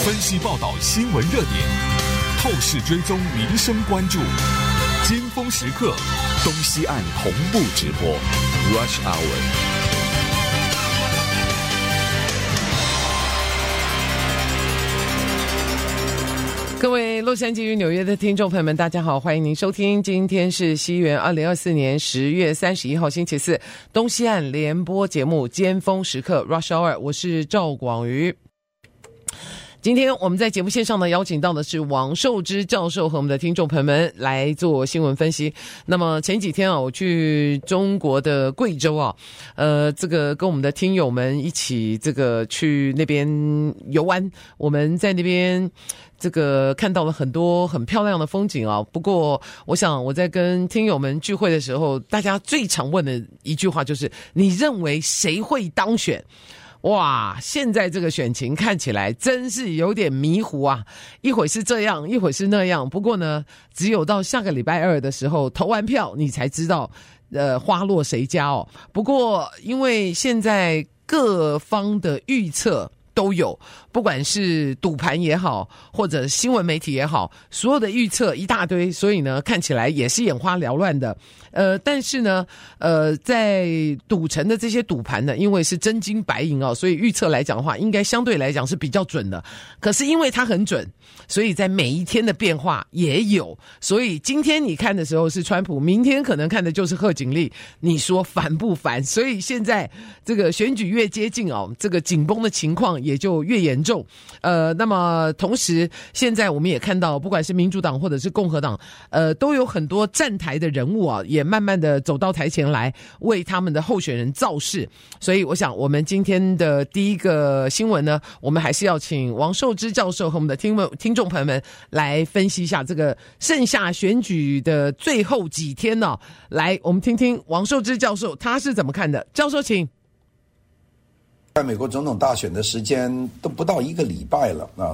分析报道新闻热点，透视追踪民生关注，尖峰时刻，东西岸同步直播 Rush Hour。 各位洛杉矶与纽约的听众朋友们，大家好，欢迎您收听，今天是西元2024年10月31号星期四，东西岸联播节目尖峰时刻 Rush Hour， 我是赵广瑜。今天我们在节目线上呢，邀请到的是王寿之教授和我们的听众朋友们来做新闻分析。那么前几天啊，我去中国的贵州啊，这个跟我们的听友们一起去那边游玩，我们在那边看到了很多很漂亮的风景啊。不过我想我在跟听友们聚会的时候，大家最常问的一句话就是：你认为谁会当选？哇，现在这个选情看起来真是有点迷糊啊，一会是这样，一会是那样。不过呢，只有到下个礼拜二的时候投完票，你才知道花落谁家哦。不过因为现在各方的预测都有，不管是赌盘也好，或者新闻媒体也好，所有的预测一大堆，所以呢，看起来也是眼花缭乱的。但是呢，在赌城的这些赌盘呢，因为是真金白银哦，所以预测来讲的话，应该相对来讲是比较准的。可是因为它很准，所以在每一天的变化也有。所以今天你看的时候是川普，明天可能看的就是贺锦丽，你说烦不烦？所以现在这个选举越接近哦，这个紧绷的情况也就越严重。那么同时，现在我们也看到，不管是民主党或者是共和党，都有很多站台的人物啊，也慢慢的走到台前来为他们的候选人造势。所以我想我们今天的第一个新闻呢，我们还是要请王寿之教授和我们的听众朋友们来分析一下这个剩下选举的最后几天呢。来，我们听听王寿之教授他是怎么看的。教授请。 在美国总统大选的时间都不到一个礼拜了啊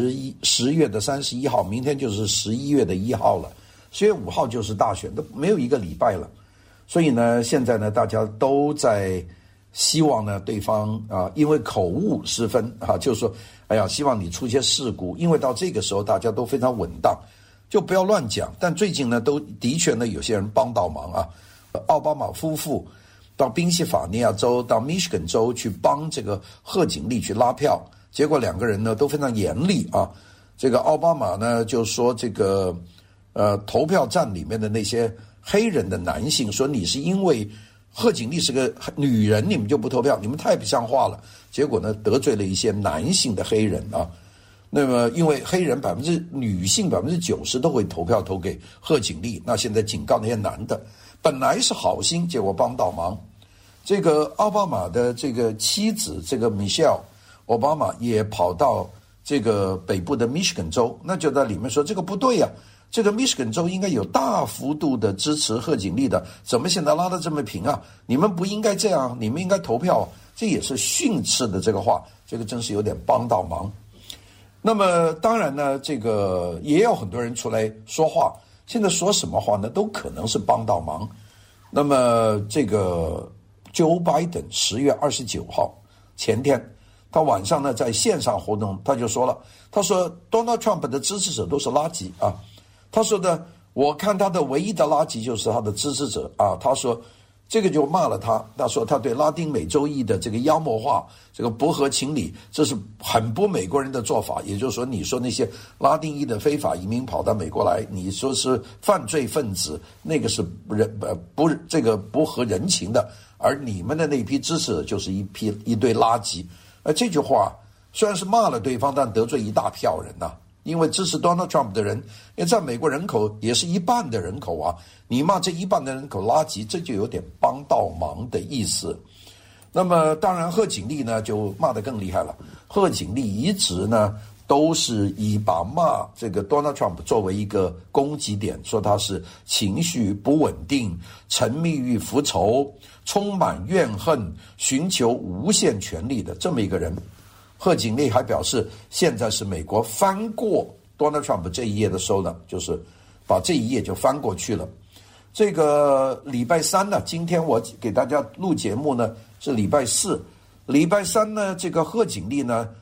，10月的31号，明天就是11月的1号了，10月5号就是大选，都没有一个礼拜了。所以呢，现在呢，大家都在希望呢，对方因为口误失分就是说，哎呀，希望你出些事故，因为到这个时候大家都非常稳当，就不要乱讲。但最近呢，都的确呢，有些人帮倒忙啊，奥巴马夫妇到宾夕法尼亚州、到密歇根州去帮这个贺锦丽去拉票，结果两个人呢都非常严厉啊。这个奥巴马呢就说这个投票站里面的那些黑人的男性说，你是因为贺锦丽是个女人，你们就不投票，你们太不像话了。结果呢得罪了一些男性的黑人啊。那么因为黑人女性90%都会投票投给贺锦丽，那现在警告那些男的，本来是好心，结果帮倒忙。这个奥巴马的这个妻子，这个 Michelle 奥巴马也跑到这个北部的密歇根州，那就在里面说这个不对啊，这个密歇根州应该有大幅度的支持贺锦丽的，怎么现在拉得这么平啊？你们不应该这样，你们应该投票啊。这也是训斥的这个话，这个真是有点帮倒忙。那么当然呢，这个也有很多人出来说话，现在说什么话呢，都可能是帮倒忙。那么这个 Joe Biden 10月29号前天，他晚上呢在线上活动，他就说了，他说 Donald Trump 的支持者都是垃圾啊。他说的，我看他的唯一的垃圾就是他的支持者啊。他说这个就骂了他，他说他对拉丁美洲裔的这个妖魔化，这个不合情理，这是很不美国人的做法。也就是说，你说那些拉丁裔的非法移民跑到美国来，你说是犯罪分子，那个是不合人情的。而你们的那批支持者就是一堆垃圾。这句话虽然是骂了对方，但得罪一大票人呐。因为支持 Donald Trump 的人，因为在美国人口也是一半的人口啊，你骂这一半的人口垃圾，这就有点帮倒忙的意思。那么当然贺锦丽呢就骂得更厉害了。贺锦丽一直呢都是把骂这个 Donald Trump 作为一个攻击点，说他是情绪不稳定、沉迷于复仇、充满怨恨、寻求无限权力的这么一个人。贺锦丽还表示，现在是美国翻过 Donald Trump 这一页的时候呢，就是把这一页就翻过去了。这个礼拜三呢，今天我给大家录节目呢是礼拜四，礼拜三呢，这个贺锦丽呢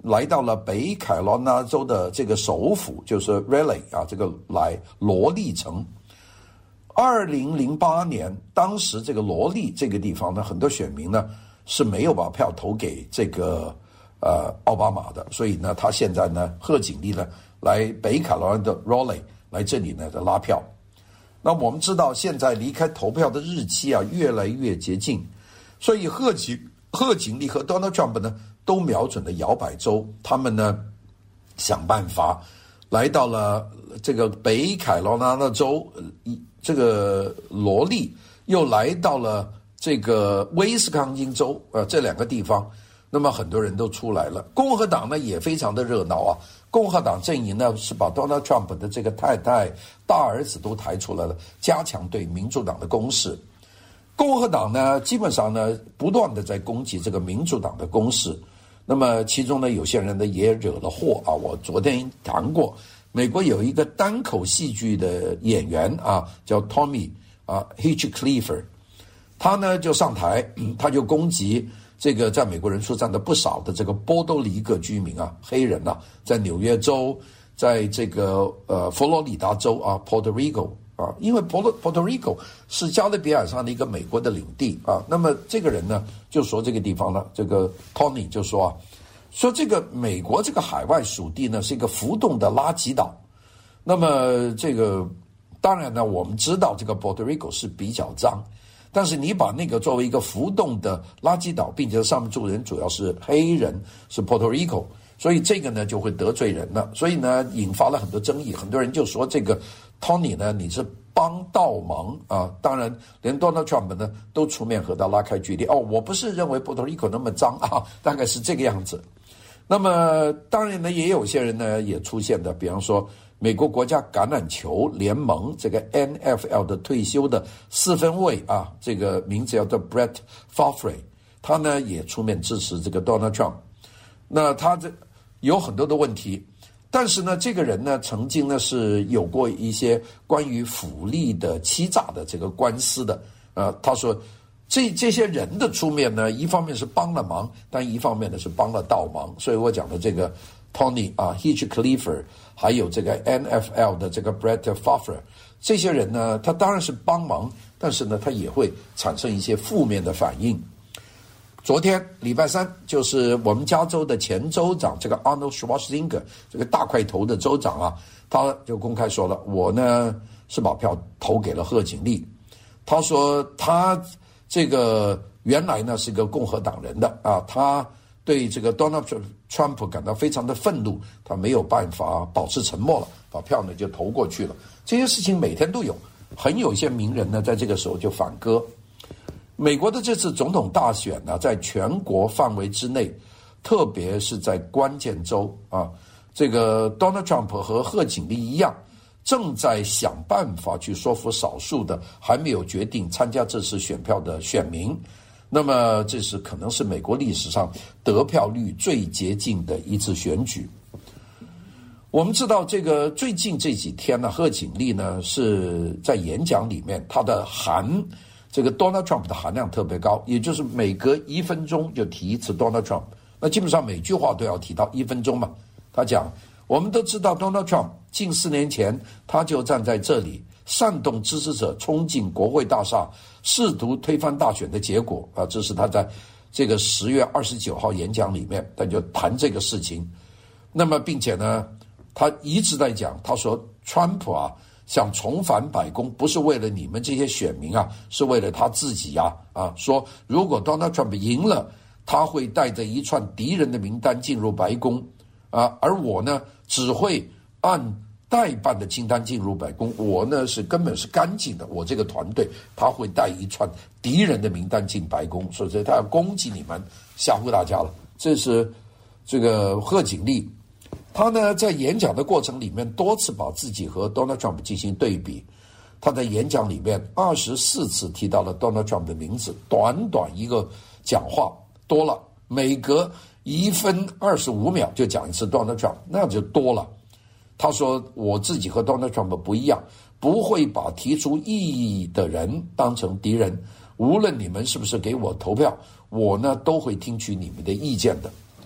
来到了北卡罗来纳州的这个首府，就是 Raleigh 啊，这个罗利城。2008年，当时这个罗利这个地方呢，很多选民呢是没有把票投给这个奥巴马的，所以呢，他现在呢，贺锦丽呢来北卡罗来纳的 Raleigh 来这里呢拉票。那我们知道，现在离开投票的日期啊越来越接近，所以贺锦丽和 Donald Trump 呢都瞄准了摇摆州，他们呢想办法来到了这个北卡罗来纳州，这个罗利又来到了这个威斯康星州，这两个地方，那么很多人都出来了。共和党呢也非常的热闹啊，共和党阵营呢是把 Donald Trump 的这个太太、大儿子都抬出来了，加强对民主党的攻势。共和党呢基本上呢不断的在攻击这个民主党的攻势，那么其中呢有些人呢也惹了祸啊。我昨天谈过，美国有一个单口戏剧的演员啊，叫 Tommy Hinchcliffe， 他呢就上台，他就攻击这个在美国人数占的不少的这个波多黎各居民啊，黑人啊，在纽约州，在这个佛罗里达州啊 Puerto Rico 啊，因为 Puerto Rico 是加勒比海上的一个美国的领地啊。那么这个人呢就说这个地方呢，这个 Tony 就说啊，说这个美国这个海外属地呢是一个浮动的垃圾岛。那么这个当然呢，我们知道这个 Puerto Rico 是比较脏，但是你把那个作为一个浮动的垃圾岛，并且上面住人主要是黑人，是 Puerto Rico， 所以这个呢就会得罪人了，所以呢引发了很多争议。很多人就说这个 Tony 呢你是帮倒忙啊，当然连 Donald Trump 呢都出面和他拉开距离。我不是认为 Puerto Rico 那么脏啊，大概是这个样子。那么当然呢也有些人呢也出现的，比方说美国国家橄榄球联盟这个 NFL 的退休的4分卫啊，这个名字叫做 Brett Favre， 他呢也出面支持这个 Donald Trump。那他这有很多的问题，但是呢这个人呢曾经呢是有过一些关于福利的欺诈的这个官司的。他说这些人的出面呢，一方面是帮了忙，但一方面呢是帮了倒忙。所以我讲的这个 Tony Hinchcliffe， 还有这个 NFL 的这个 Brett Favre， 这些人呢，他当然是帮忙，但是呢，他也会产生一些负面的反应。昨天礼拜三，就是我们加州的前州长这个 Arnold Schwarzenegger， 这个大块头的州长啊，他就公开说了，我呢是把票投给了贺锦丽。他说他这个原来呢是个共和党人的啊，他对这个 Donald Trump 感到非常的愤怒，他没有办法保持沉默了，把票呢就投过去了。这些事情每天都有，有一些名人呢在这个时候就反戈。美国的这次总统大选呢，在全国范围之内，特别是在关键州啊，这个 Donald Trump 和贺锦丽一样，正在想办法去说服少数的还没有决定参加这次选票的选民。那么这是可能是美国历史上得票率最接近的一次选举。我们知道这个最近这几天呢，贺锦丽呢是在演讲里面，他的这个 Donald Trump 的含量特别高，也就是每隔1分钟就提一次 Donald Trump， 那基本上每句话都要提到1分钟嘛。他讲，我们都知道 Donald Trump 近4年前他就站在这里煽动支持者冲进国会大厦，试图推翻大选的结果啊，这是他在这个10月29号演讲里面他就谈这个事情。那么并且呢，他一直在讲，他说川普啊想重返白宫不是为了你们这些选民啊，是为了他自己啊，说如果 Donald Trump 赢了，他会带着一串敌人的名单进入白宫啊，而我呢只会按代办的清单进入白宫，我呢是根本是干净的，我这个团队他会带一串敌人的名单进白宫，所以他要攻击你们，吓唬大家了。这是这个贺锦丽，他呢在演讲的过程里面多次把自己和 Donald Trump 进行对比，他在演讲里面24次提到了 Donald Trump 的名字，短一个讲话多了，每隔1分25秒就讲一次 Donald Trump， 那就多了。他说我自己和 Donald Trump 不一样，不会把提出异议的人当成敌人，无论你们是不是给我投票，我呢都会听取你们的意见的。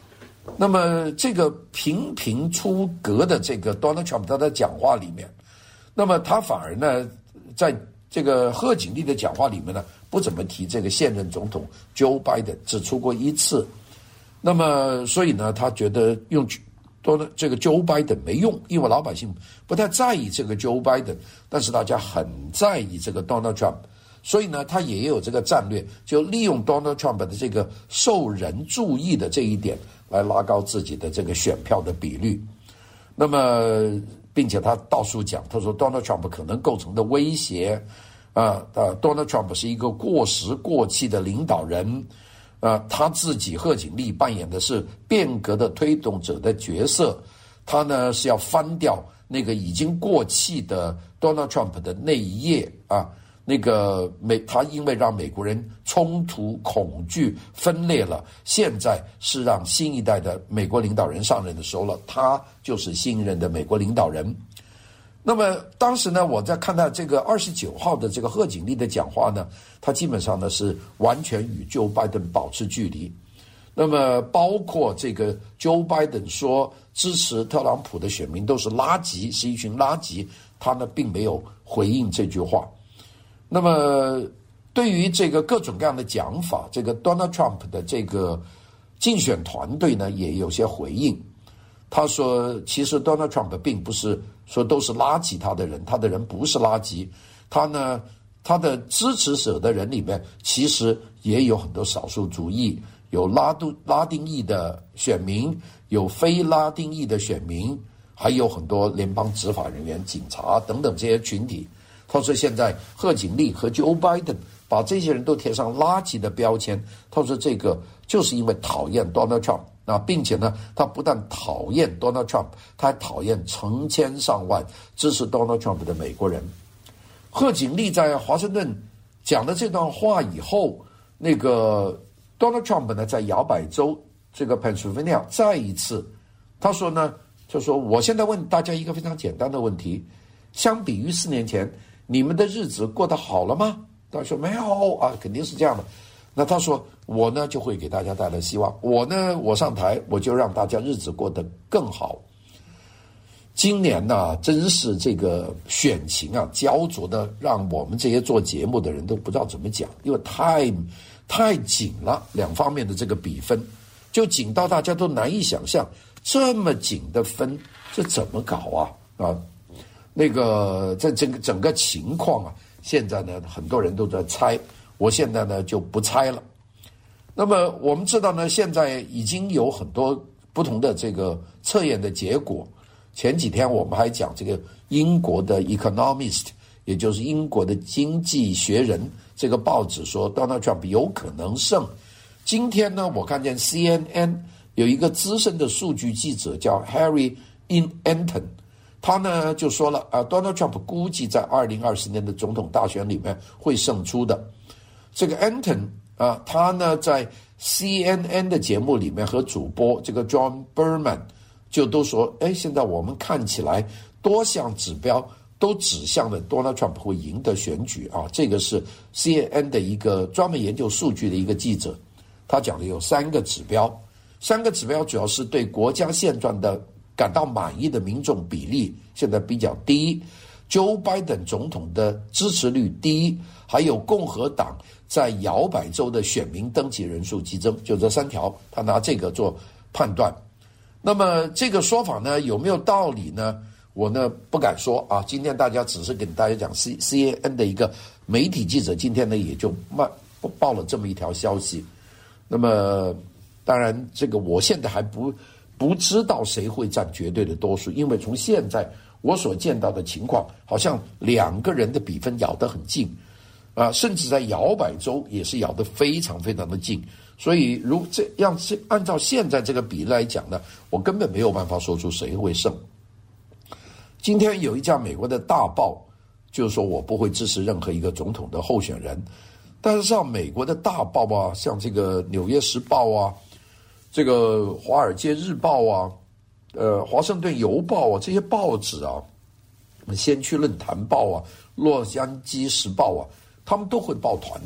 那么这个频频出格的这个 Donald Trump 他的讲话里面，那么他反而呢，在这个贺锦丽的讲话里面呢，不怎么提这个现任总统 Joe Biden， 只出过一次。那么所以呢，他觉得用这个 Joe Biden 没用，因为老百姓不太在意这个 Joe Biden， 但是大家很在意这个 Donald Trump。所以呢，他也有这个战略，就利用 Donald Trump 的这个受人注意的这一点，来拉高自己的这个选票的比率。那么，并且他到处讲，他说 Donald Trump 可能构成的威胁，Donald Trump 是一个过时过气的领导人，他自己贺锦丽扮演的是变革的推动者的角色，他呢是要翻掉那个已经过气的 Donald Trump 的那一页啊。他因为让美国人冲突、恐惧、分裂了，现在是让新一代的美国领导人上任的时候了，他就是新任的美国领导人。那么当时呢，我在看到这个29号的这个贺锦丽的讲话呢，他基本上呢是完全与 Joe Biden 保持距离。那么包括这个 Joe Biden 说支持特朗普的选民都是垃圾，是一群垃圾，他呢并没有回应这句话。那么对于这个各种各样的讲法，这个 Donald Trump 的这个竞选团队呢也有些回应。他说其实 Donald Trump 并不是说都是垃圾他的人不是垃圾，他的支持者的人里面其实也有很多少数族裔，有拉丁裔的选民，有非拉丁裔的选民，还有很多联邦执法人员、警察等等这些群体。他说现在贺锦丽和 Joe Biden 把这些人都贴上垃圾的标签，他说这个就是因为讨厌 Donald Trump， 并且呢他不但讨厌 Donald Trump， 他还讨厌成千上万支持 Donald Trump 的美国人。贺锦丽在华盛顿讲了这段话以后，那个 Donald Trump 呢在摇摆州这个 Pennsylvania 再一次他说呢，就说我现在问大家一个非常简单的问题，相比于4年前你们的日子过得好了吗？他说没有啊，肯定是这样的。那他说我呢就会给大家带来希望，我上台我就让大家日子过得更好。今年呢真是这个选情焦灼的，让我们这些做节目的人都不知道怎么讲，因为太紧了，两方面的这个比分就紧到大家都难以想象，这么紧的分这怎么搞啊？在整个情况现在呢很多人都在猜，我现在呢就不猜了。那么我们知道呢，现在已经有很多不同的这个测验的结果。前几天我们还讲这个英国的 Economist， 也就是英国的经济学人这个报纸说 Donald Trump 有可能胜。今天呢我看见 CNN 有一个资深的数据记者叫 Harry Anton，他呢就说了Donald Trump 估计在2020年的总统大选里面会胜出的。这个 Anton他呢在 CNN 的节目里面和主播这个 John Berman 就都说，现在我们看起来多项指标都指向了 Donald Trump 会赢得选举这个是 CNN 的一个专门研究数据的一个记者，他讲的有3个指标主要是对国家现状的感到满意的民众比例现在比较低， Joe Biden 总统的支持率低，还有共和党在摇摆州的选民登记人数激增，就这3条他拿这个做判断。那么这个说法呢有没有道理呢？我呢不敢说今天大家只是给大家讲 CNN 的一个媒体记者今天呢也就报了这么一条消息。那么当然这个我现在还不知道谁会占绝对的多数，因为从现在我所见到的情况，好像2个人的比分咬得很近甚至在摇摆州也是咬得非常非常的近。所以按照现在这个比例来讲呢，我根本没有办法说出谁会胜。今天有一家美国的大报就是说我不会支持任何一个总统的候选人，但是像美国的大报像这个纽约时报这个华尔街日报华盛顿邮报这些报纸先驱论坛报洛杉矶时报他们都会抱团的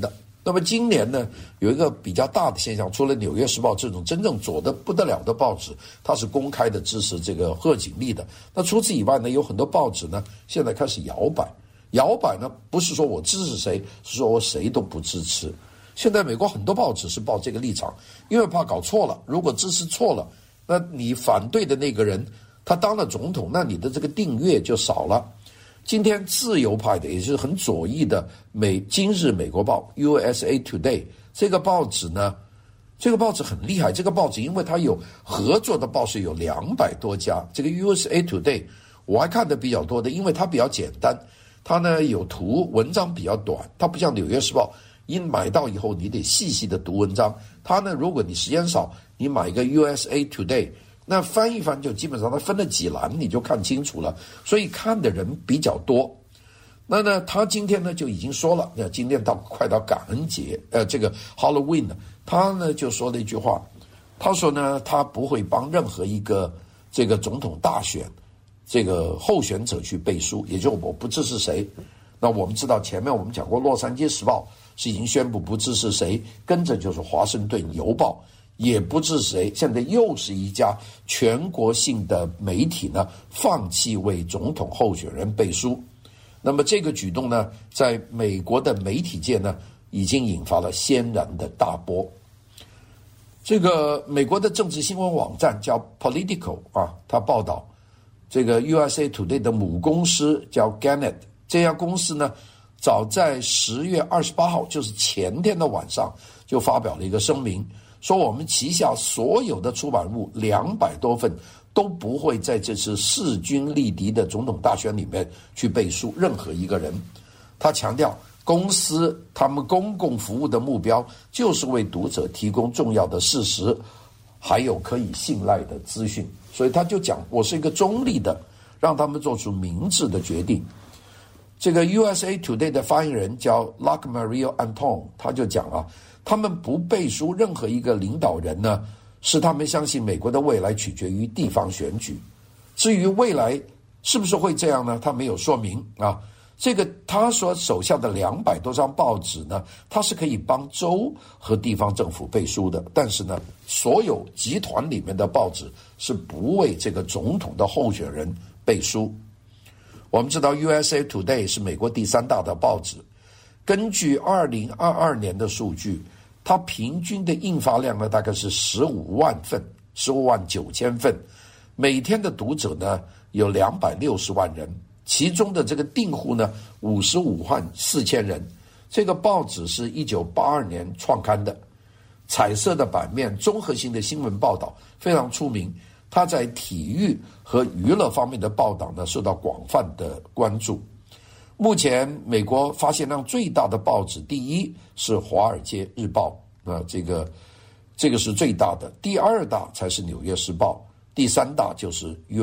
那么今年呢，有一个比较大的现象，除了《纽约时报》这种真正左得不得了的报纸，它是公开的支持这个贺锦丽的。那除此以外呢，有很多报纸呢，现在开始摇摆。摇摆呢，不是说我支持谁，是说我谁都不支持。现在美国很多报纸是抱这个立场，因为怕搞错了。如果支持错了，那你反对的那个人他当了总统，那你的这个订阅就少了。今天自由派的也是很左翼的今日美国报 USA Today 这个报纸呢，这个报纸很厉害。这个报纸因为它有合作的报社有200多家，这个 USA Today 我还看的比较多的，因为它比较简单，它呢有图，文章比较短，它不像纽约时报，一买到以后你得细细的读文章。它呢，如果你时间少，你买一个 USA Today，那翻一翻就基本上它分了几栏你就看清楚了，所以看的人比较多。那呢，他今天呢就已经说了，今天快到感恩节，这个 Halloween 呢，他呢就说了一句话，他说呢，他不会帮任何一个这个总统大选这个候选者去背书，也就是我不支持谁。那我们知道前面我们讲过，洛杉矶时报是已经宣布不支持谁，跟着就是华盛顿邮报也不支持谁，现在又是一家全国性的媒体呢放弃为总统候选人背书。那么这个举动呢，在美国的媒体界呢，已经引发了轩然的大波。这个美国的政治新闻网站叫 Politico 啊，它报道这个 USA Today 的母公司叫 Gannett， 这家公司呢，早在10月28号，就是前天的晚上，就发表了一个声明，说我们旗下所有的出版物200多份都不会在这次势均力敌的总统大选里面去背书任何一个人。他强调，公司他们公共服务的目标就是为读者提供重要的事实，还有可以信赖的资讯。所以他就讲，我是一个中立的，让他们做出明智的决定。这个 USA Today 的发言人叫 Lacmario Anton， 他就讲啊，他们不背书任何一个领导人呢，是他们相信美国的未来取决于地方选举。至于未来是不是会这样呢，他没有说明啊。这个他所手下的200多张报纸呢，他是可以帮州和地方政府背书的，但是呢，所有集团里面的报纸是不为这个总统的候选人背书。我们知道 USA Today 是美国第3大的报纸，根据2022年的数据，它平均的印发量呢大概是15万份，15万9千份，每天的读者呢有260万人，其中的这个订户呢55万4千人。这个报纸是1982年创刊的，彩色的版面，综合性的新闻报道，非常出名。它在体育和娱乐方面的报道呢受到广泛的关注。目前美国发行量最大的报纸，第一是《华尔街日报》，这个是最大的，第2大才是《纽约时报》，第3大就是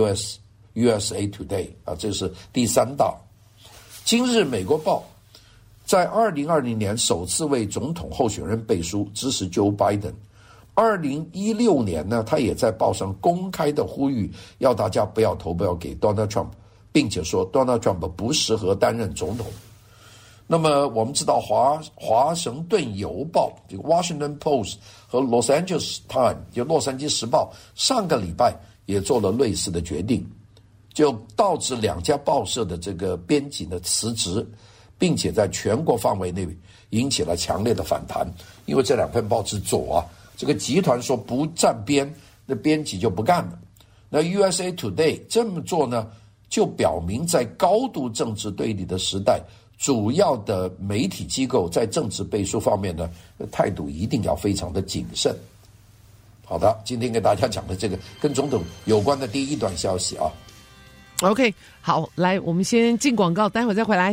USA Today 啊，这是第3大。今日美国报在2020年首次为总统候选人背书，支持 Joe Biden。2016年呢，他也在报上公开的呼吁，要大家不要投票给 Donald Trump， 并且说 Donald Trump 不适合担任总统。那么我们知道华盛顿邮报这个 Washington Post 和 Los Angeles Times 就洛杉矶时报上个礼拜也做了类似的决定，就导致2家报社的这个编辑呢辞职，并且在全国范围内引起了强烈的反弹。因为这2份报纸左啊，这个集团说不站边，那编辑就不干了。那 USA Today 这么做呢，就表明在高度政治对立的时代，主要的媒体机构在政治背书方面呢，态度一定要非常的谨慎。好的，今天给大家讲的这个跟总统有关的第一段消息啊。 OK， 好，来，我们先进广告，待会儿再回来。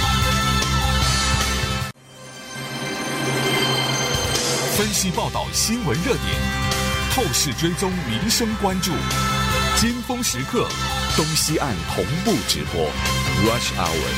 分析报道新闻热点，透视追踪民生关注，尖峰时刻，东西岸同步直播 Rush Hour。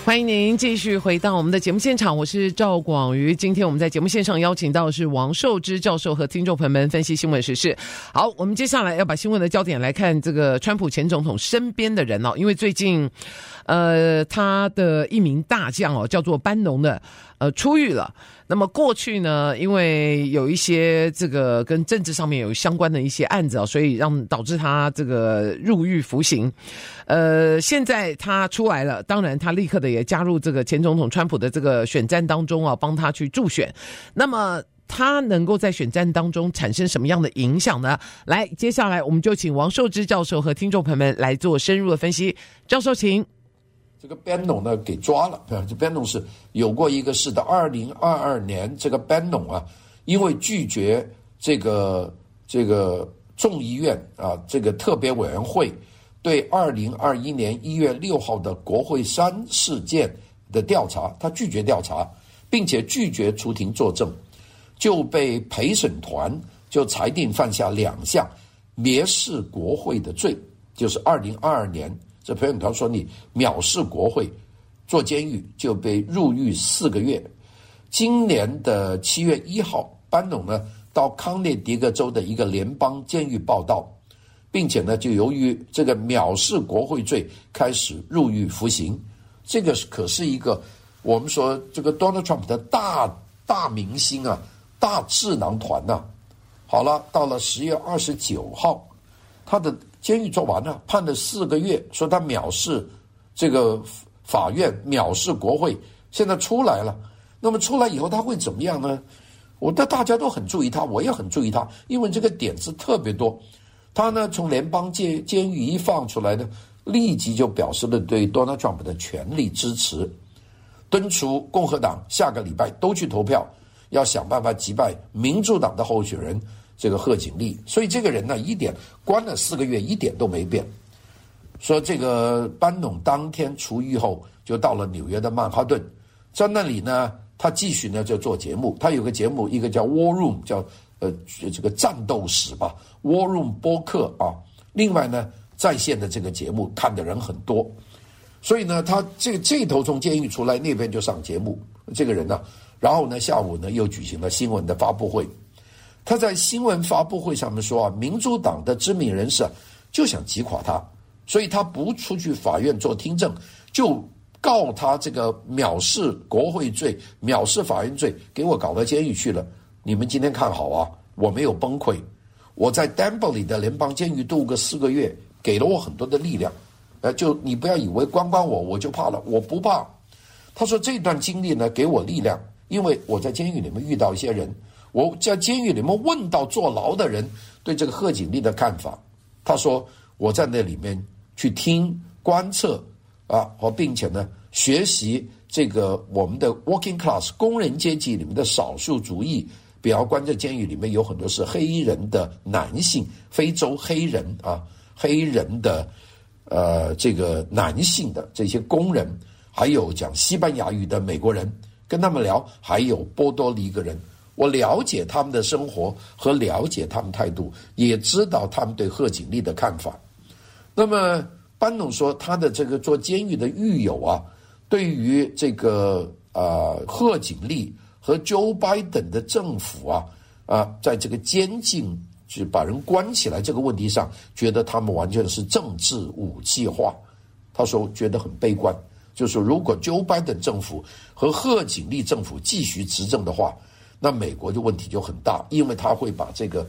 欢迎您继续回到我们的节目现场，我是赵广瑜。今天我们在节目线上邀请到的是王寿之教授和听众朋友们分析新闻时事。好，我们接下来要把新闻的焦点来看这个川普前总统身边的人哦，因为最近他的一名大将哦叫做班农的出狱了。那么过去呢，因为有一些这个跟政治上面有相关的一些案子哦，所以导致他这个入狱服刑。现在他出来了，当然他立刻的也加入这个前总统川普的这个选战当中啊，帮他去助选。那么他能够在选战当中产生什么样的影响呢？来，接下来我们就请王寿之教授和听众朋友们来做深入的分析。教授，请。 这个 Bannon 呢给抓了，这 Bannon 是有过一个事的。2022年，这个 Bannon 啊，因为拒绝这个众议院啊这个特别委员会对2021年1月6号的国会山事件的调查，他拒绝调查，并且拒绝出庭作证，就被陪审团就裁定犯下2项蔑视国会的罪，就是2022年。这陪审团说你藐视国会，坐监狱，就被入狱4个月。今年的7月1号，班农呢到康涅狄格州的一个联邦监狱报到，并且呢就由于这个藐视国会罪开始入狱服刑。这个可是一个我们说这个 Donald Trump 的大明星啊，大智囊团啊。好了，到了10月29号，他的监狱做完了，判了4个月，说他藐视这个法院，藐视国会，现在出来了。那么出来以后他会怎么样呢？大家都很注意他，我也很注意他，因为这个点子特别多。他呢从联邦监狱一放出来呢，立即就表示了对 Donald Trump 的全力支持，敦促共和党下个礼拜都去投票，要想办法击败民主党的候选人这个贺锦丽。所以这个人呢，关了4个月一点都没变。说这个班农当天出狱后就到了纽约的曼哈顿，在那里呢他继续呢就做节目。他有个节目，一个叫 War Room， 叫这个战斗室吧， War Room 播客啊。另外呢在线的这个节目看的人很多，所以呢他这头从监狱出来，那边就上节目，这个人呢，然后呢下午呢又举行了新闻的发布会。他在新闻发布会上面说啊，民主党的知名人士就想击垮他，所以他不出去法院做听证，就告他这个藐视国会罪、藐视法院罪，给我搞到监狱去了。你们今天看好啊，我没有崩溃，我在 Denver 里的联邦监狱度过4个月，给了我很多的力量。就你不要以为关我就怕了，我不怕。他说这段经历呢给我力量，因为我在监狱里面遇到一些人，我在监狱里面问到坐牢的人对这个贺锦丽的看法。他说我在那里面去听观测啊，并且呢学习这个我们的 working class 工人阶级里面的少数族裔，比方关在监狱里面有很多是黑人的男性，非洲黑人啊，黑人的这个男性的这些工人，还有讲西班牙语的美国人，跟他们聊，还有波多黎各人。我了解他们的生活和了解他们态度，也知道他们对贺锦丽的看法。那么班农说他的这个做监狱的狱友啊，对于这个贺锦丽和 Joe Biden 的政府在这个监禁就把人关起来这个问题上，觉得他们完全是政治武器化。他说觉得很悲观，就是说如果 Joe Biden 政府和贺锦丽政府继续执政的话，那美国的问题就很大，因为他会把这个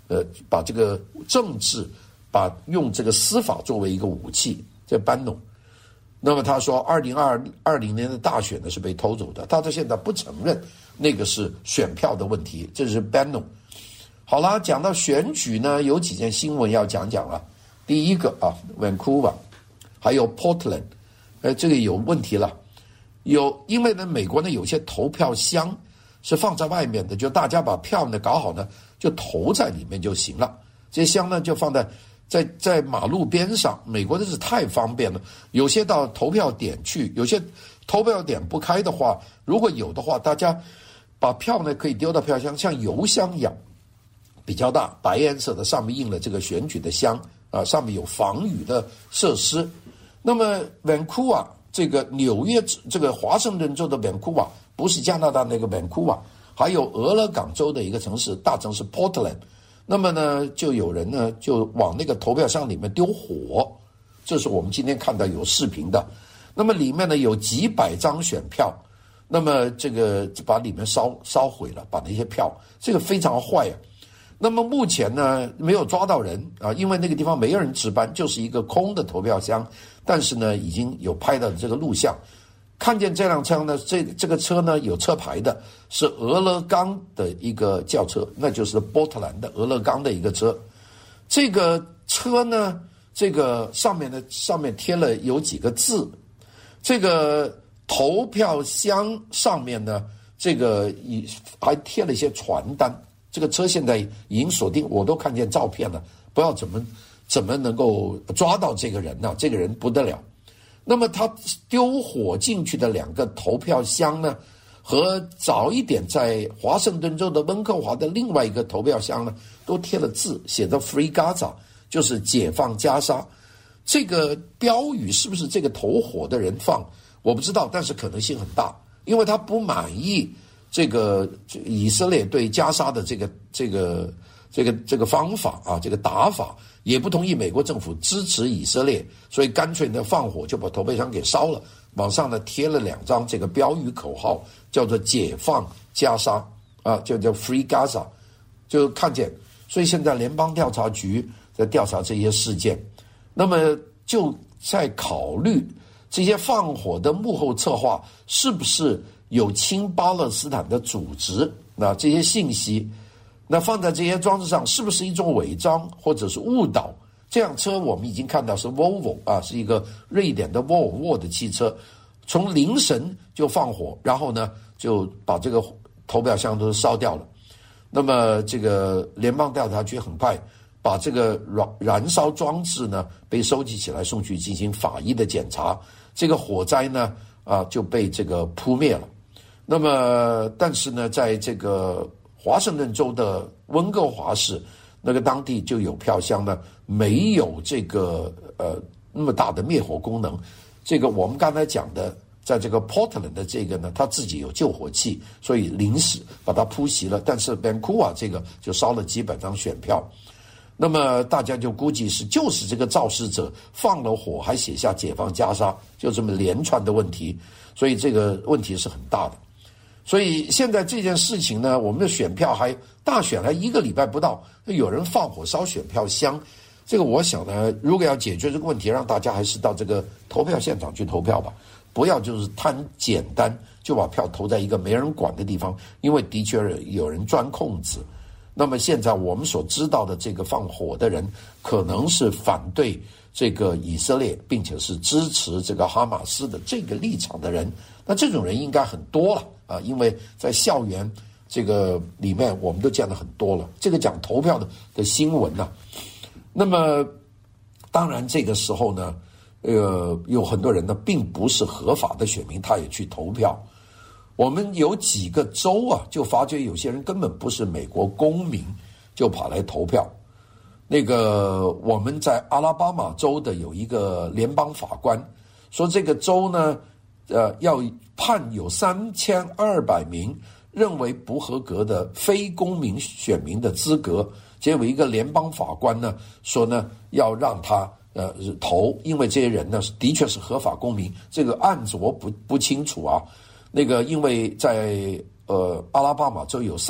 政治用这个司法作为一个武器，这班农。那么他说2020年的大选呢是被偷走的，他到现在不承认那个是选票的问题，这是班农。好了，讲到选举呢，有几件新闻要讲了。第一个Vancouver 还有 Portland， 这个有问题了。因为呢美国呢有些投票箱是放在外面的，就大家把票呢搞好呢就投在里面就行了。这些箱呢就放在马路边上，美国的是太方便了。有些到投票点去，有些投票点不开的话，如果有的话，大家把票呢可以丢到票箱，像邮箱一样，比较大，白颜色的，上面印了这个选举的箱上面有防雨的设施。那么 Vancouver 这个纽约这个华盛顿州的van库瓦，不是加拿大那个vancouvер，还有俄勒冈州的一个城市大城市 Portland。那么呢，就有人呢就往那个投票箱里面丢火，这是我们今天看到有视频的。那么里面呢有几百张选票，那么这个把里面烧毁了，把那些票，这个非常坏啊。那么目前呢没有抓到人啊，因为那个地方没有人值班，就是一个空的投票箱。但是呢已经有拍到这个录像，看见这辆车呢，这个车呢有车牌的，是俄勒冈的一个轿车，那就是波特兰的俄勒冈的一个车。这个车呢，这个上面贴了有几个字，这个投票箱上面呢，这个还贴了一些传单。这个车现在已经锁定，我都看见照片了，不知道怎么能够抓到这个人呢？这个人不得了。那么他丢火进去的2个投票箱呢，和早一点在华盛顿州的温哥华的另外一个投票箱呢，都贴了字，写着 Free Gaza， 就是解放加沙。这个标语是不是这个投火的人放，我不知道，但是可能性很大，因为他不满意这个以色列对加沙的这个方法啊，这个打法，也不同意美国政府支持以色列，所以干脆呢放火就把投票箱给烧了，网上呢贴了2张这个标语口号，叫做解放加沙啊，就叫 Free Gaza， 就看见。所以现在联邦调查局在调查这些事件，那么就在考虑这些放火的幕后策划是不是有亲巴勒斯坦的组织，那这些信息那放在这些装置上是不是一种伪装或者是误导。这辆车我们已经看到是 Volvo 啊，是一个瑞典的沃尔沃的汽车，从凌晨就放火，然后呢就把这个投票箱都烧掉了。那么这个联邦调查局很快把这个燃烧装置呢被收集起来，送去进行法医的检查，这个火灾呢就被这个扑灭了。那么但是呢在这个华盛顿州的温哥华市那个当地就有票箱呢没有这个那么大的灭火功能。这个我们刚才讲的在这个 Portland 的这个呢，他自己有救火器，所以临时把它扑熄了。但是 Vancouver 这个就烧了几百张选票，那么大家就估计就是这个肇事者放了火，还写下解放加沙，就这么连串的问题，所以这个问题是很大的。所以现在这件事情呢，我们的选票大选还1个礼拜不到，有人放火烧选票箱，这个我想呢，如果要解决这个问题，让大家还是到这个投票现场去投票吧，不要就是贪简单就把票投在一个没人管的地方，因为的确有人钻空子。那么现在我们所知道的这个放火的人，可能是反对这个以色列，并且是支持这个哈马斯的这个立场的人。那这种人应该很多了啊，因为在校园这个里面我们都见了很多了。这个讲投票的新闻呢，那么当然这个时候呢，有很多人呢并不是合法的选民，他也去投票。我们有几个州啊，就发觉有些人根本不是美国公民，就跑来投票。那个我们在阿拉巴马州的有一个联邦法官说，这个州呢，要判有3200名认为不合格的非公民选民的资格。结果一个联邦法官呢说呢，要让他投，因为这些人呢的确是合法公民。这个案子我不清楚啊。那个因为在阿拉巴马州有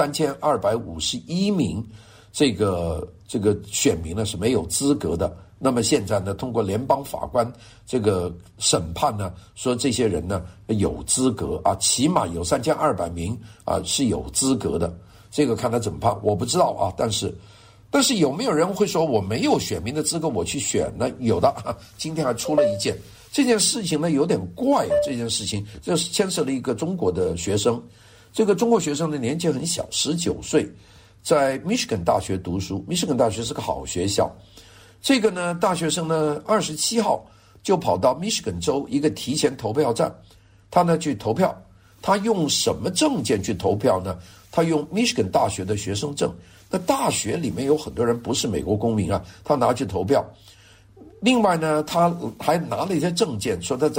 3251名这个选民呢是没有资格的。那么现在呢，通过联邦法官这个审判呢，说这些人呢有资格啊，起码有3200名啊是有资格的。这个看他怎么判，我不知道啊。但是有没有人会说我没有选民的资格我去选呢？有的，今天还出了一件。这件事情呢有点怪啊，这件事情这是牵涉了一个中国的学生。这个中国学生的年纪很小，19岁，在 Michigan 大学读书。Michigan 大学是个好学校。这个呢大学生呢27号就跑到 Michigan 州一个提前投票站，他呢去投票。他用什么证件去投票呢？他用 Michigan 大学的学生证。那大学里面有很多人不是美国公民啊，他拿去投票。另外呢，他还拿了一些证件，说他在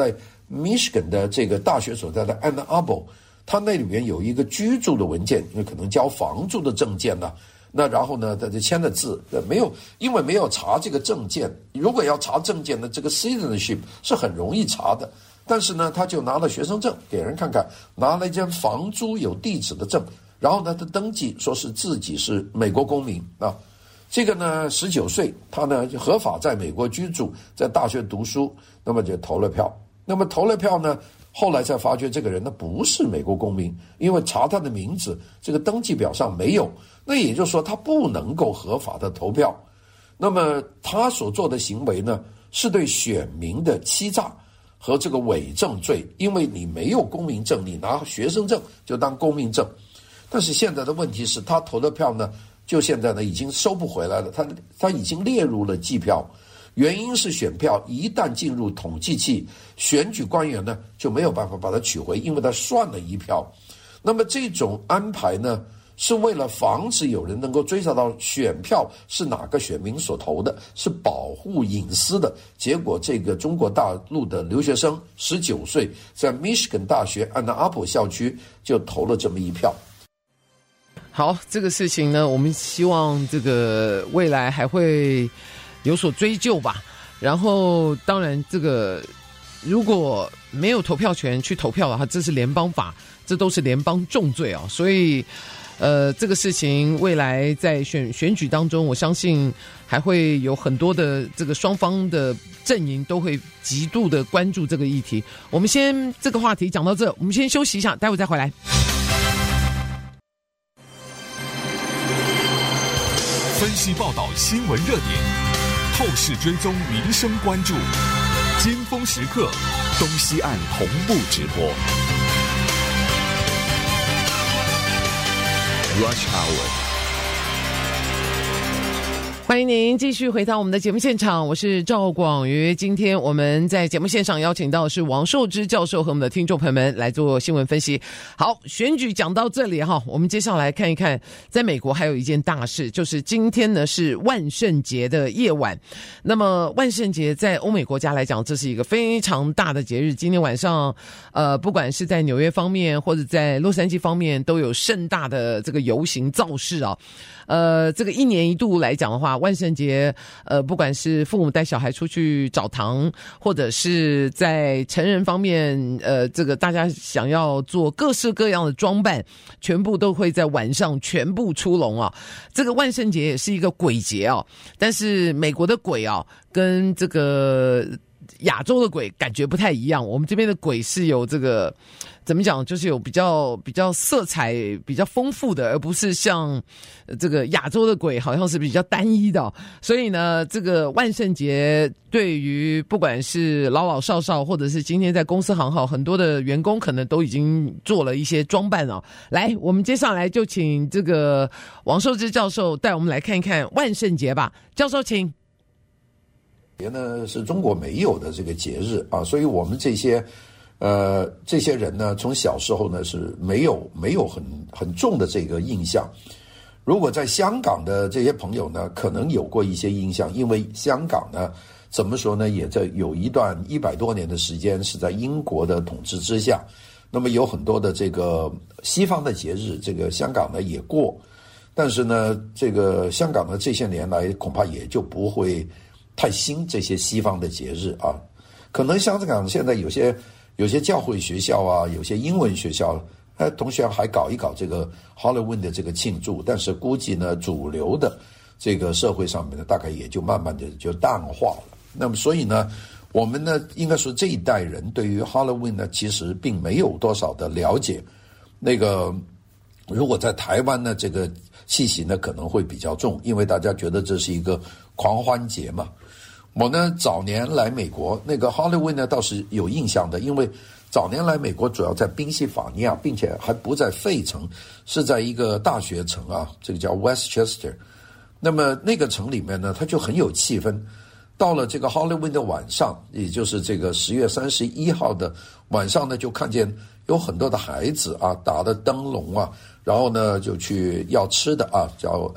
Michigan 的这个大学所在的 Ann Arbor， 他那里面有一个居住的文件，因为可能交房租的证件呢，那然后呢，他就签了字，没有，因为没有查这个证件，如果要查证件呢，这个 citizenship 是很容易查的。但是呢，他就拿了学生证给人看看，拿了一间房租有地址的证，然后呢，他登记说是自己是美国公民啊。这个呢，19岁，他呢就合法在美国居住，在大学读书，那么就投了票。那么投了票呢，后来才发觉这个人呢不是美国公民，因为查他的名字，这个登记表上没有。那也就是说，他不能够合法的投票。那么他所做的行为呢，是对选民的欺诈和这个伪证罪，因为你没有公民证，你拿学生证就当公民证。但是现在的问题是，他投的票呢，就现在呢已经收不回来了，他已经列入了计票。原因是选票一旦进入统计器，选举官员呢就没有办法把它取回，因为他算了一票。那么这种安排呢，是为了防止有人能够追查到选票是哪个选民所投的，是保护隐私的。结果这个中国大陆的留学生19岁，在 Michigan 大学安娜阿普校区就投了这么一票。 好，这个事情呢，我们希望这个未来还会有所追究吧。然后当然这个如果没有投票权去投票的话，这是联邦法，这都是联邦重罪啊。所以这个事情未来在选举当中，我相信还会有很多的这个双方的阵营都会极度的关注这个议题。我们先这个话题讲到这，我们先休息一下，待会再回来。 分析报道新闻热点，透视追踪民生关注，尖峰时刻，东西岸同步直播。Rush Hour。 欢迎您继续回到我们的节目现场，我是赵广瑜。今天我们在节目现场邀请到的是王寿之教授和我们的听众朋友们来做新闻分析。好，选举讲到这里哈，我们接下来看一看，在美国还有一件大事，就是今天呢是万圣节的夜晚。那么万圣节在欧美国家来讲，这是一个非常大的节日。今天晚上不管是在纽约方面或者在洛杉矶方面，都有盛大的这个游行造势啊。这个一年一度来讲的话，万圣节不管是父母带小孩出去找糖，或者是在成人方面这个大家想要做各式各样的装扮，全部都会在晚上全部出笼啊。这个万圣节也是一个鬼节啊，但是美国的鬼啊跟这个亚洲的鬼感觉不太一样。我们这边的鬼是有这个怎么讲，就是有比较色彩比较丰富的，而不是像这个亚洲的鬼好像是比较单一的。所以呢，这个万圣节对于不管是老老少少，或者是今天在公司行号，很多的员工可能都已经做了一些装扮了。来，我们接下来就请这个王寿之教授带我们来看一看万圣节吧。教授请。 节呢是中国没有的这个节日啊，所以我们这些人呢，从小时候呢是没有很重的这个印象。如果在香港的这些朋友呢，可能有过一些印象，因为香港呢怎么说呢，也在有一段100多年的时间是在英国的统治之下，那么有很多的这个西方的节日，这个香港呢也过，但是呢，这个香港呢这些年来恐怕也就不会太兴这些西方的节日啊。可能香港现在有些教会学校啊，有些英文学校，同学还搞一搞这个 Halloween 的这个庆祝，但是估计呢，主流的这个社会上面呢，大概也就慢慢的就淡化了。那么所以呢，我们呢，应该说这一代人对于 Halloween 呢，其实并没有多少的了解。那个如果在台湾呢，这个气息呢可能会比较重，因为大家觉得这是一个狂欢节嘛。我呢早年来美国，那个 Halloween 呢倒是有印象的，因为早年来美国主要在宾夕法尼亚，并且还不在费城，是在一个大学城啊，这个叫 Westchester。那么那个城里面呢，它就很有气氛。到了这个 Halloween 的晚上，也就是这个10月31号的晚上呢，就看见有很多的孩子啊，打的灯笼啊， 然后呢就去要吃的啊，叫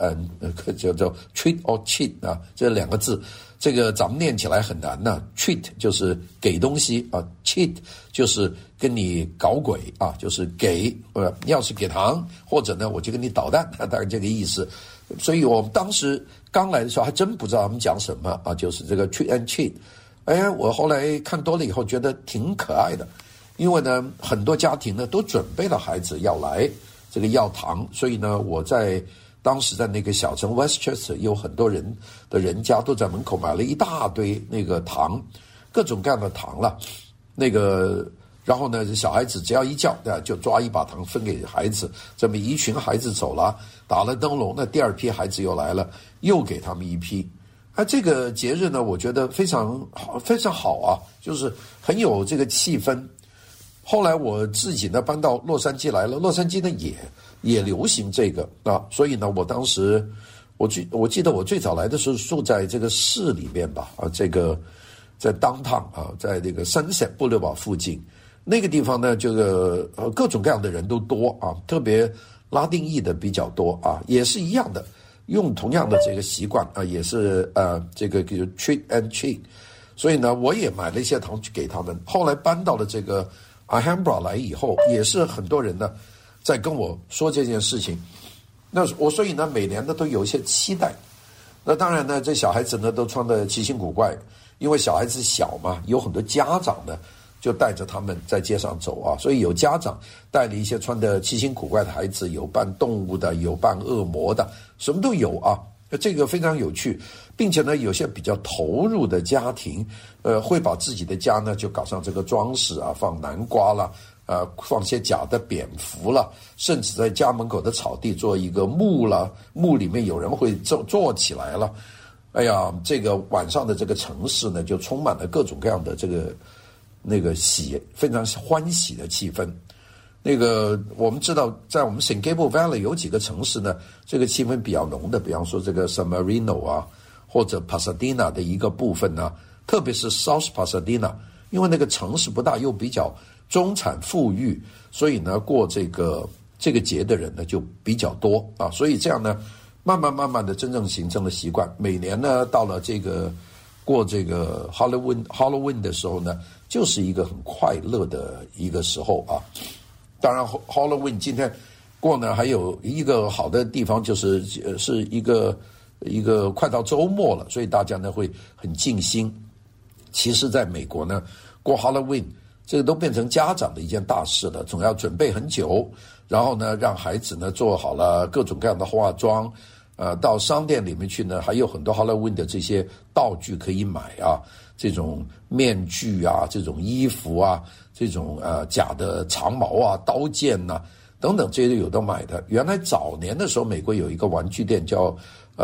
treat or cheat 啊，这2个字，这个咱们念起来很难呢。treat 就是给东西啊 ，cheat 就是跟你搞鬼啊，就是给要是给糖或者呢我就跟你捣蛋，大概这个意思。所以我们当时刚来的时候还真不知道他们讲什么啊，就是这个 treat and cheat。哎，我后来看多了以后觉得挺可爱的，因为呢很多家庭呢都准备了孩子要来这个要糖，所以呢我在当时在那个小城 Westchester 有很多人的人家都在门口买了一大堆那个糖，各种各样的糖了，那个然后呢小孩子只要一叫就抓一把糖分给孩子，这么一群孩子走了，打了灯笼，那第2批孩子又来了，又给他们一批。这个节日呢我觉得非常好啊，就是很有这个气氛。后来我自己呢搬到洛杉矶来了，洛杉矶呢也流行这个啊，所以呢我当时我记得我最早来的时候住在这个市里面吧，啊，这个在 downtown 啊，在这个 Sunset Boulevard 附近，那个地方呢这个各种各样的人都多啊，特别拉丁裔的比较多啊，也是一样的，用同样的这个习惯啊，也是这个就 treat and cheat。 所以呢我也买了一些糖去给他们。后来搬到了这个 Alhambra 来以后，也是很多人呢在跟我说这件事情，那我所以呢每年呢都有一些期待。那当然呢这小孩子呢都穿得奇形古怪，因为小孩子小嘛，有很多家长呢就带着他们在街上走啊，所以有家长带了一些穿得奇形古怪的孩子，有扮动物的，有扮恶魔的，什么都有啊，这个非常有趣。并且呢有些比较投入的家庭会把自己的家呢就搞上这个装饰啊，放南瓜啦，放些假的蝙蝠啦，甚至在家门口的草地做一个墓啦，墓里面有人会坐起来了。哎呀，这个晚上的这个城市呢就充满了各种各样的这个那个非常欢喜的气氛。那个我们知道在我们 San Gabriel Valley 有几个城市呢这个气氛比较浓的，比方说这个 San Marino 啊，或者 Pasadena 的一个部分呢，特别是 South Pasadena， 因为那个城市不大又比较中产富裕，所以呢过这个节的人呢就比较多啊，所以这样呢慢慢的真正形成了习惯。每年呢到了这个过这个 Halloween 的时候呢，就是一个很快乐的一个时候啊。当然 Halloween 今天过呢还有一个好的地方，就是一个快到周末了，所以大家呢会很尽心。其实在美国呢过 Halloween 这个都变成家长的一件大事了，总要准备很久，然后呢让孩子呢做好了各种各样的化妆，到商店里面去呢还有很多 Halloween 的这些道具可以买啊，这种面具啊，这种衣服啊，这种假的长矛啊，刀剑啊等等，这些都有的买的。原来早年的时候美国有一个玩具店叫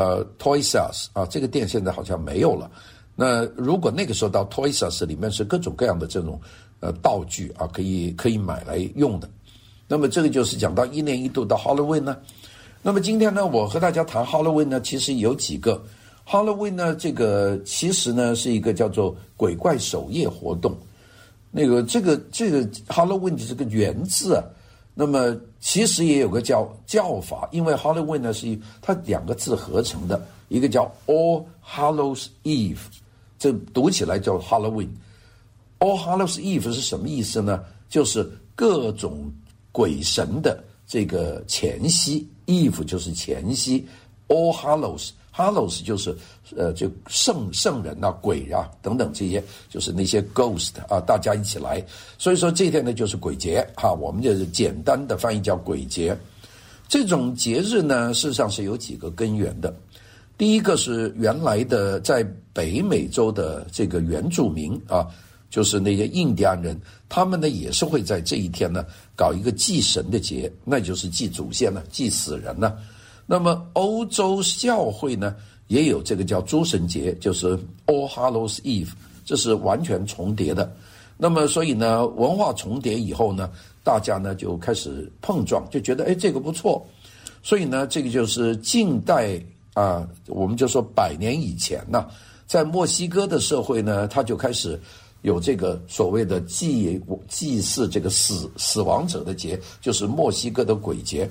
Toys R Us 啊，这个店现在好像没有了。那如果那个时候到 Toys R Us 里面是各种各样的这种道具啊，可以买来用的。那么这个就是讲到1年1度的 Halloween 呢。那么今天呢我和大家谈 Halloween 呢，其实有几个 Halloween 呢，这个其实呢是一个叫做鬼怪守夜活动。那个这个 Halloween 的这个源自啊，那么其实也有个叫法，因为 Halloween 呢是它2个字合成的，一个叫 All Hallows Eve， 这读起来叫 Halloween。All Hallows Eve 是什么意思呢？就是各种鬼神的这个前夕， Eve 就是前夕， All Hallows 就是就圣人啊，鬼啊等等，这些就是那些 ghost 啊，大家一起来。所以说这天呢就是鬼节哈，我们就是简单的翻译叫鬼节。这种节日呢事实上是有几个根源的。第一个是原来的在北美洲的这个原住民啊，就是那些印第安人，他们呢也是会在这一天呢搞一个祭神的节，那就是祭祖先呢，祭死人呢。那么欧洲教会呢也有这个叫诸神节，就是 All Hallows Eve， 这是完全重叠的。那么所以呢文化重叠以后呢，大家呢就开始碰撞，就觉得这个不错。所以呢这个就是近代啊，我们就说100年以前呢，在墨西哥的社会呢，它就开始有这个所谓的祭祀这个死亡者的节，就是墨西哥的鬼节。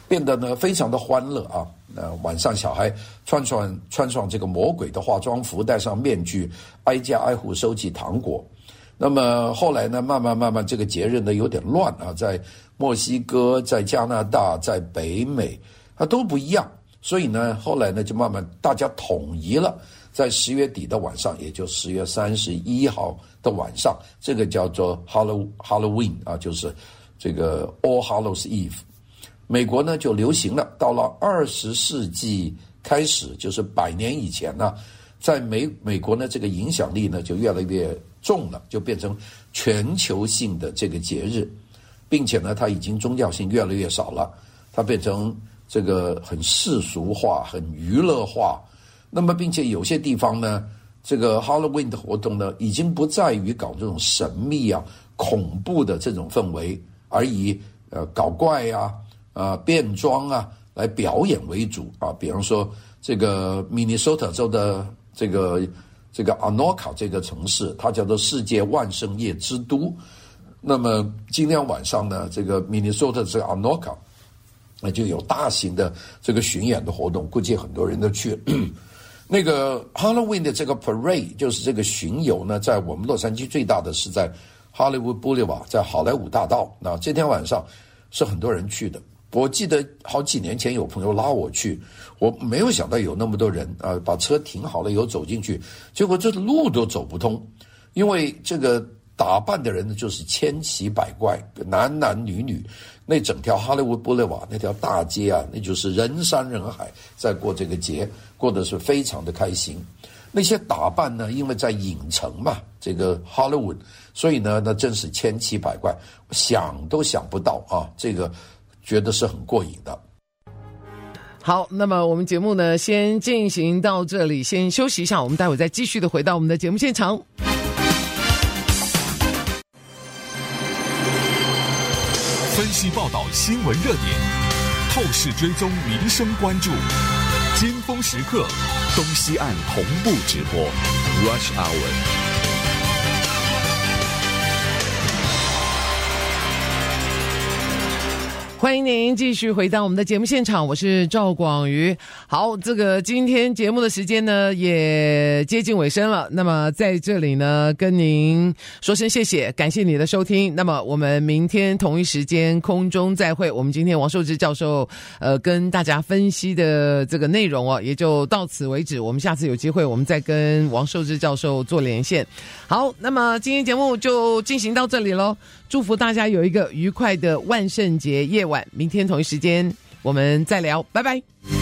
变得呢非常的欢乐啊。晚上小孩穿上这个魔鬼的化妆服，戴上面具，挨家挨户收集糖果。那么后来呢，慢慢这个节日呢有点乱啊，在墨西哥、在加拿大、在北美，它都不一样。所以呢，后来呢就慢慢大家统一了，在10月底的晚上，也就10月31号的晚上，这个叫做 Halloween 啊，就是这个 All Hallows Eve。美国呢就流行了，到了20世纪开始，就是100年以前呢，在美国呢这个影响力呢就越来越重了，就变成全球性的这个节日，并且呢它已经宗教性越来越少了，它变成这个很世俗化、很娱乐化。那么并且有些地方呢，这个 Halloween 的活动呢已经不在于搞这种神秘啊、恐怖的这种氛围，而以搞怪啊、变装啊来表演为主啊。比方说这个 Minnesota 州的这个 Anoka 这个城市，它叫做世界万圣夜之都。那么今天晚上呢，这个 Minnesota 这个 Anoka 那就有大型的这个巡演的活动，估计很多人都去。那个 Halloween 的这个 parade 就是这个巡游呢，在我们洛杉矶最大的是在 Hollywood Boulevard， 在好莱坞大道。那这天晚上是很多人去的。我记得好几年前有朋友拉我去，我没有想到有那么多人啊，把车停好了以后走进去，结果这路都走不通，因为这个打扮的人呢就是千奇百怪，男男女女，那整条 Hollywood Boulevard 那条大街啊，那就是人山人海，在过这个节，过得是非常的开心。那些打扮呢，因为在影城嘛，这个 Hollywood， 所以呢，那真是千奇百怪，想都想不到啊，这个觉得是很过瘾的。 好，那么我们节目呢先进行到这里，先休息一下，我们待会再继续的回到我们的节目现场。 分析报道新闻热点，透视追踪民生关注，尖峰时刻东西岸同步直播 Rush Hour。 欢迎您继续回到我们的节目现场，我是赵广瑜。好，这个今天节目的时间呢也接近尾声了，那么在这里呢跟您说声谢谢，感谢你的收听。那么我们明天同一时间空中再会。我们今天王寿之教授跟大家分析的这个内容也就到此为止，我们下次有机会我们再跟王寿之教授做连线。好，那么今天节目就进行到这里咯，祝福大家有一个愉快的万圣节夜晚，明天同一时间我们再聊，拜拜。